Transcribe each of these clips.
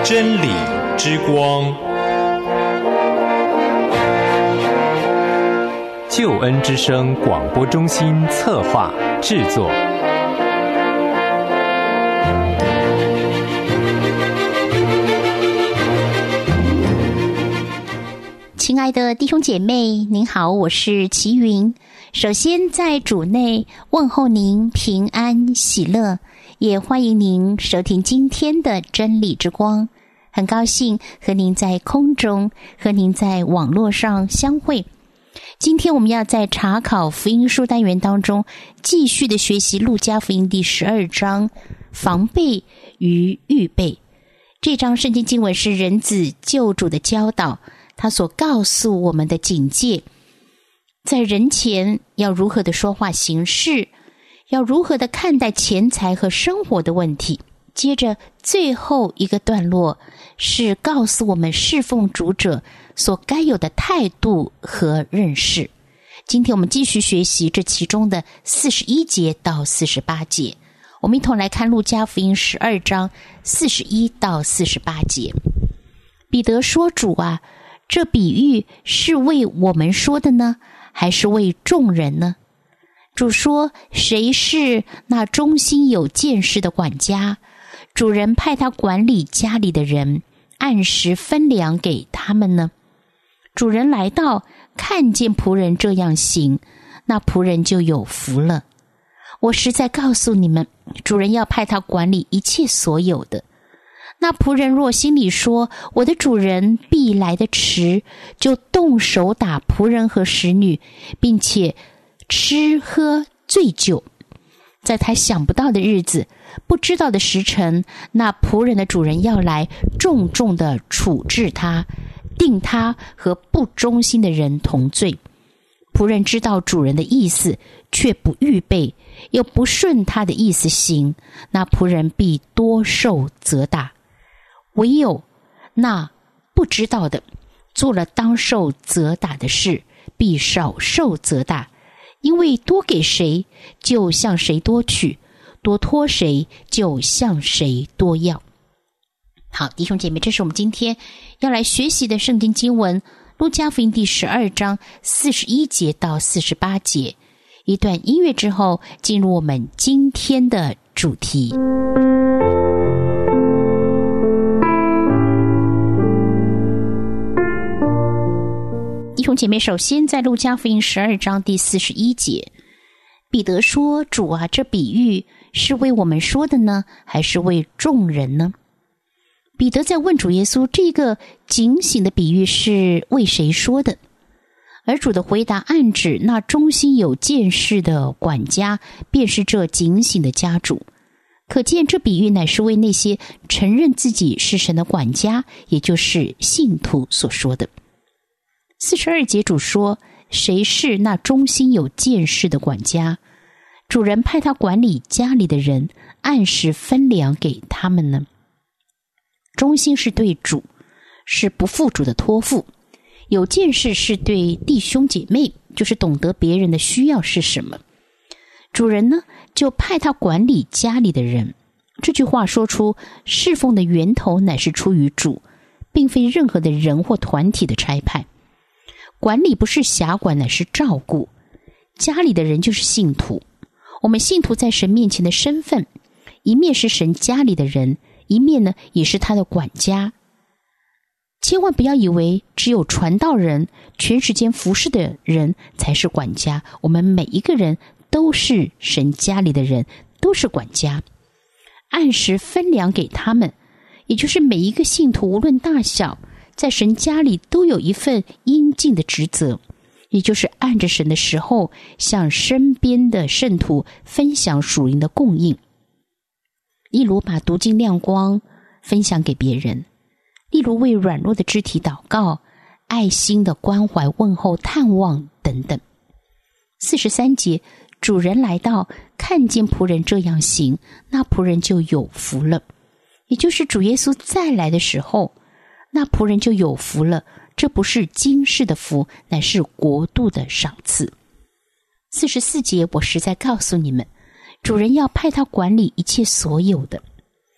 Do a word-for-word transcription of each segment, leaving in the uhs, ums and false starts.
真理之光，救恩之声广播中心策划制作。 亲爱的弟兄姐妹，您好，我是齐云。首先在主内问候您平安喜乐，也欢迎您收听今天的真理之光。很高兴和您在空中，和您在网络上相会。今天我们要在查考福音书单元当中继续的学习路加福音第十二章防备与预备。这章圣经经文是人子救主的教导，他所告诉我们的警戒，在人前要如何的说话行事，要如何的看待钱财和生活的问题。接着最后一个段落是告诉我们侍奉主者所该有的态度和认识。今天我们继续学习这其中的四十一节到四十八节，我们一同来看路加福音十二章四十一到四十八节。彼得说，主啊，这比喻是为我们说的呢，还是为众人呢？主说，谁是那忠心有见识的管家？主人派他管理家里的人，按时分粮给他们呢。主人来到，看见仆人这样行，那仆人就有福了。我实在告诉你们，主人要派他管理一切所有的。那仆人若心里说，我的主人必来得迟，就动手打仆人和使女，并且吃喝醉酒。在他想不到的日子，不知道的时辰，那仆人的主人要来重重的处置他，定他和不忠心的人同罪。仆人知道主人的意思，却不预备，又不顺他的意思行，那仆人必多受责打。唯有那不知道的，做了当受责打的事，必少受责打。因为多给谁，就向谁多取；多托谁，就向谁多要。好，弟兄姐妹，这是我们今天要来学习的圣经经文，路加福音第十二章四十一节到四十八节。一段音乐之后，进入我们今天的主题。弟兄姐妹，首先在路加福音十二章第四十一节，彼得说，主啊，这比喻是为我们说的呢，还是为众人呢？彼得在问主耶稣，这个警醒的比喻是为谁说的？而主的回答暗指那忠心有见识的管家，便是这警醒的家主。可见这比喻乃是为那些承认自己是神的管家，也就是信徒所说的。四十二节主说，谁是那忠心有见识的管家？主人派他管理家里的人，按时分粮给他们呢。忠心是对主，是不负主的托付；有见识是对弟兄姐妹，就是懂得别人的需要是什么。主人呢，就派他管理家里的人。这句话说出，侍奉的源头乃是出于主，并非任何的人或团体的差派。管理不是辖管，乃是照顾。家里的人就是信徒。我们信徒在神面前的身份，一面是神家里的人，一面呢也是他的管家。千万不要以为只有传道人、全时间服侍的人才是管家，我们每一个人都是神家里的人，都是管家。按时分粮给他们，也就是每一个信徒无论大小，在神家里都有一份应尽的职责，也就是按着神的时候，向身边的圣徒分享属灵的供应。例如把读经亮光分享给别人，例如为软弱的肢体祷告，爱心的关怀问候探望等等。四十三节，主人来到，看见仆人这样行，那仆人就有福了。也就是主耶稣再来的时候，那仆人就有福了。这不是今世的福，乃是国度的赏赐。四十四节，我实在告诉你们，主人要派他管理一切所有的。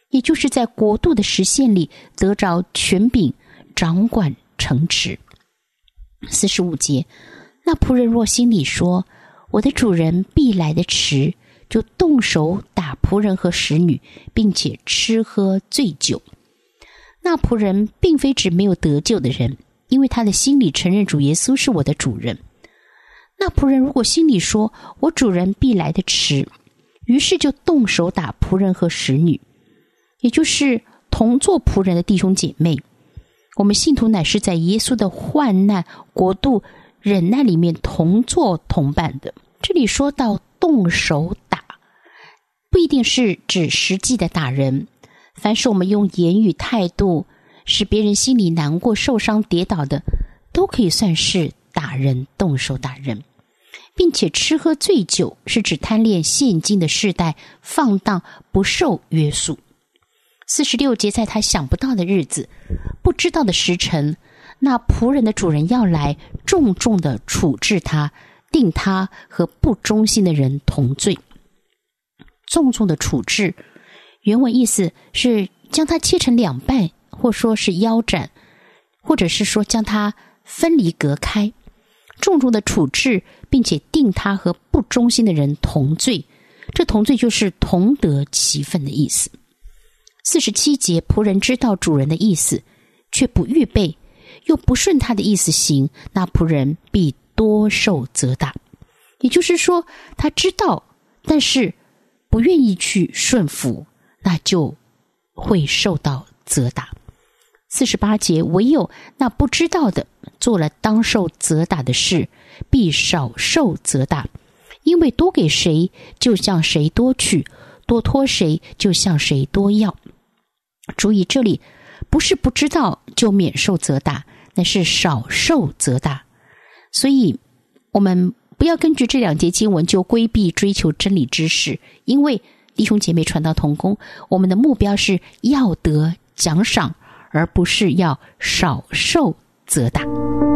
也就是在国度的实现里得着权柄，掌管城池。四十五节，那仆人若心里说，我的主人必来的迟，就动手打仆人和使女，并且吃喝醉酒。那仆人并非指没有得救的人，因为他的心里承认主耶稣是我的主人。那仆人如果心里说，我主人必来的迟，于是就动手打仆人和使女，也就是同做仆人的弟兄姐妹。我们信徒乃是在耶稣的患难、国度、忍耐里面同做同伴的。这里说到动手打，不一定是指实际的打人，凡是我们用言语态度使别人心里难过、受伤、跌倒的，都可以算是打人，动手打人。并且吃喝醉酒是指贪恋现今的世代，放荡不受约束。四十六节，在他想不到的日子，不知道的时辰，那仆人的主人要来，重重的处置他，定他和不忠心的人同罪。重重的处置，原文意思是将他切成两半，或说是腰斩，或者是说将他分离隔开。重重的处置，并且定他和不忠心的人同罪，这同罪就是同得其分的意思。四十七节，仆人知道主人的意思，却不预备，又不顺他的意思行，那仆人必多受责打。也就是说，他知道，但是不愿意去顺服，那就会受到责打。四十八节，唯有那不知道的做了当受责打的事，必少受责打，因为多给谁就向谁多去，多托谁就向谁多要。注意，这里不是不知道就免受责打，那是少受责打。所以我们不要根据这两节经文就规避追求真理知识，因为弟兄姐妹传道同工，我们的目标是要得奖赏，而不是要少受责打。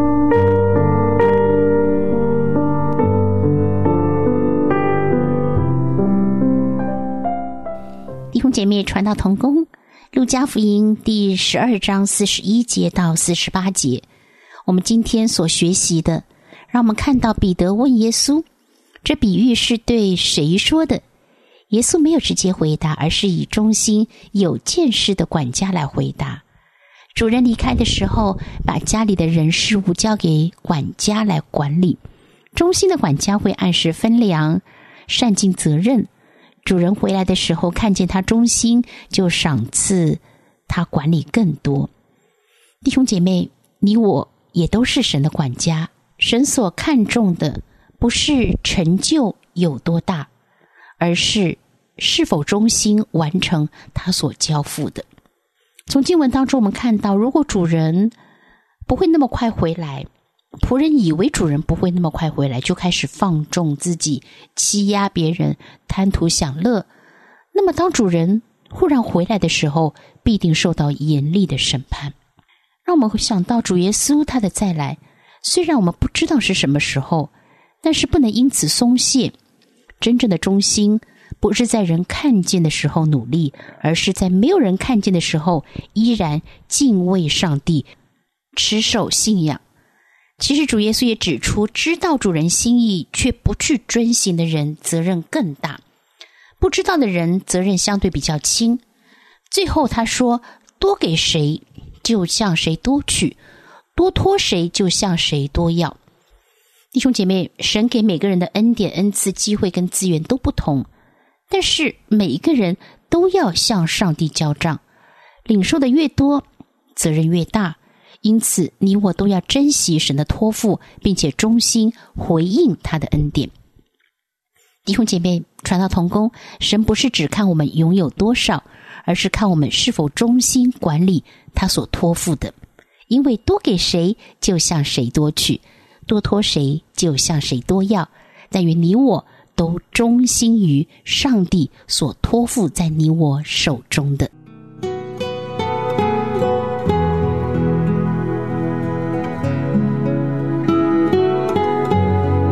弟兄姐妹传道同工，路加福音第十二章四十一节到四十八节，我们今天所学习的，让我们看到彼得问耶稣，这比喻是对谁说的？耶稣没有直接回答，而是以忠心有见识的管家来回答。主人离开的时候，把家里的人事物交给管家来管理，忠心的管家会按时分粮，善尽责任。主人回来的时候，看见他忠心，就赏赐他管理更多。弟兄姐妹，你我也都是神的管家，神所看重的不是成就有多大，而是是否忠心完成他所交付的。从经文当中我们看到，如果主人不会那么快回来，仆人以为主人不会那么快回来，就开始放纵自己，欺压别人，贪图享乐，那么当主人忽然回来的时候，必定受到严厉的审判。让我们会想到主耶稣他的再来，虽然我们不知道是什么时候，但是不能因此松懈。真正的忠心不是在人看见的时候努力，而是在没有人看见的时候依然敬畏上帝，持守信仰。其实主耶稣也指出，知道主人心意却不去遵行的人责任更大，不知道的人责任相对比较轻。最后他说，多给谁就向谁多取，多托谁就向谁多要。弟兄姐妹，神给每个人的恩典、恩赐、机会跟资源都不同，但是每一个人都要向上帝交账，领受的越多，责任越大。因此你我都要珍惜神的托付，并且忠心回应他的恩典。弟兄姐妹，传道同工，神不是只看我们拥有多少，而是看我们是否忠心管理他所托付的。因为多给谁就向谁多取，多托谁就向谁多要。但愿你我都忠心于上帝所托付在你我手中的。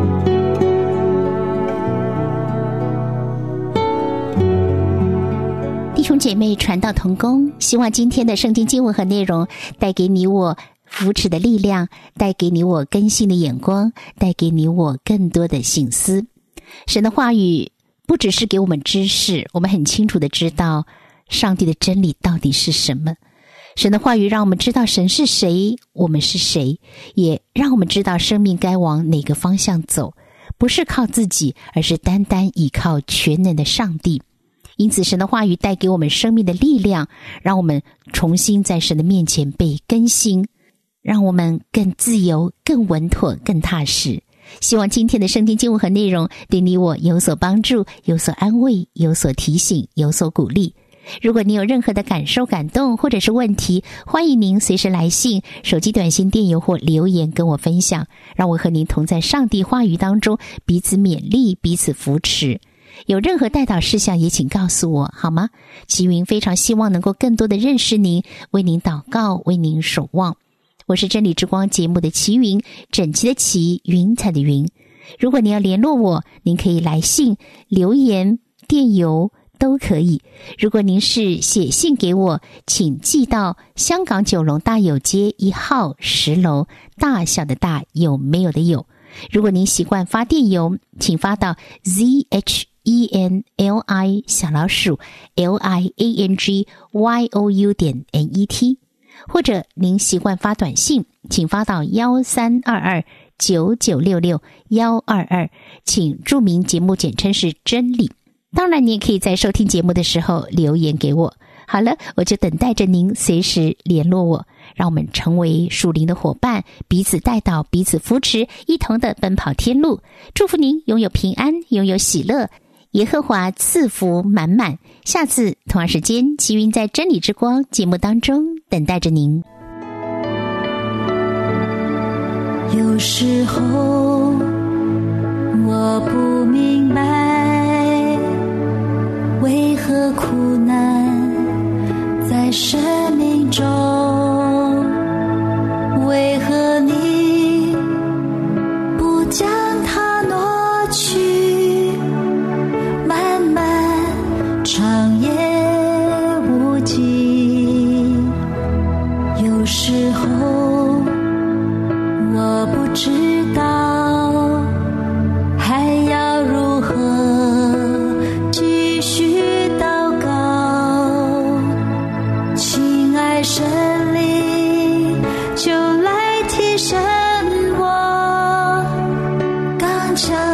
弟兄姐姐妹传道同工，希望今天的圣经经文和内容带给你我扶持的力量，带给你我更新的眼光，带给你我更多的省思。神的话语不只是给我们知识，我们很清楚的知道上帝的真理到底是什么。神的话语让我们知道神是谁，我们是谁，也让我们知道生命该往哪个方向走，不是靠自己，而是单单依靠全能的上帝。因此神的话语带给我们生命的力量，让我们重新在神的面前被更新，让我们更自由，更稳妥，更踏实。希望今天的圣经经文和内容对你我有所帮助，有所安慰，有所提醒，有所鼓励。如果你有任何的感受、感动或者是问题，欢迎您随时来信、手机短信、电邮或留言跟我分享，让我和您同在上帝话语当中彼此勉励，彼此扶持。有任何代祷事项也请告诉我好吗？齐云非常希望能够更多的认识您，为您祷告，为您守望。我是真理之光节目的齐云，整齐的齐，云彩的云。如果您要联络我，您可以来信、留言、电邮都可以。如果您是写信给我，请寄到香港九龙大有街一号十楼，大小的大，有没有的有。如果您习惯发电邮，请发到 z h e n l i 小老鼠 l i a n g y o u 点 n e t， 或者您习惯发短信，请发到一三二二九九六六一二二，请注明节目简称是真理。当然你也可以在收听节目的时候留言给我。好了，我就等待着您随时联络我，让我们成为属灵的伙伴，彼此带导，彼此扶持，一同的奔跑天路。祝福您拥有平安，拥有喜乐，耶和华赐福满满。下次同样时间，齐云在真理之光节目当中等待着您。 有时候我不明白，为何苦难在生命中，为何你不将它挪去，漫漫长夜无际。有时候我不知道还要如何继续祷告，亲爱神灵就来提升我刚强